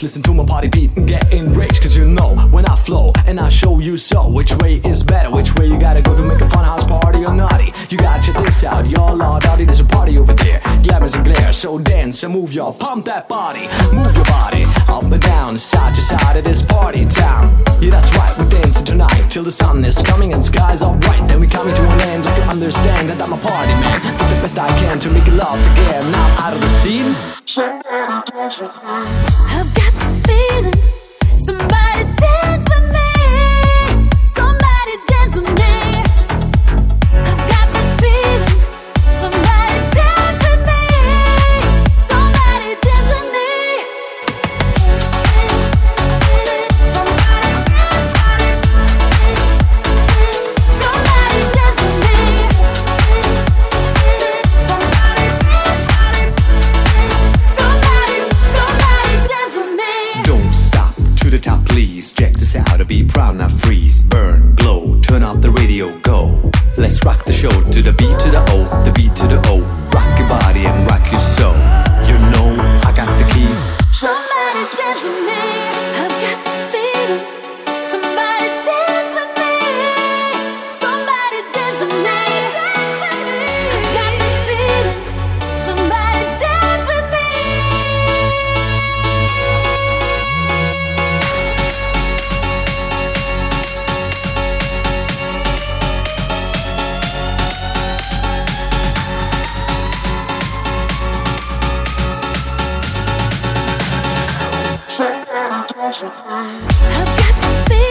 Listen to my party beat and get enraged, cause you know when I flow and I show you so which way is better, which way you gotta go to make a fun house party or naughty. You gotta check this out, y'all are naughty. There's a party over there, glamours and glare. So dance and move your, pump that body. Move your body up and down, side to side of this party town. Yeah, that's right, we're dancing tonight till the sun is coming and skies are bright. Then we coming to an end, like you understand that I'm a party man. Do the best I can to make you love again. Now out of the scene, somebody dance with me. I've got this feeling, somebody dance with me. Somebody dance with me. I've got this feeling, somebody dance with me. Somebody dance with me. Somebody dance with me. Somebody dance with me. Don't stop to the top, please. Check this out, to be proud, not freeze. Burn, glow, turn up the radio, go. Let's rock the show to the beat to the O, the beat to the O. Rock your body and rock your soul. You know I got the key. Somebody dance with me. I've got this feeling. Somebody dance with me. Somebody dance with me. I've got this feeling. Somebody dance with me. I've got this feeling.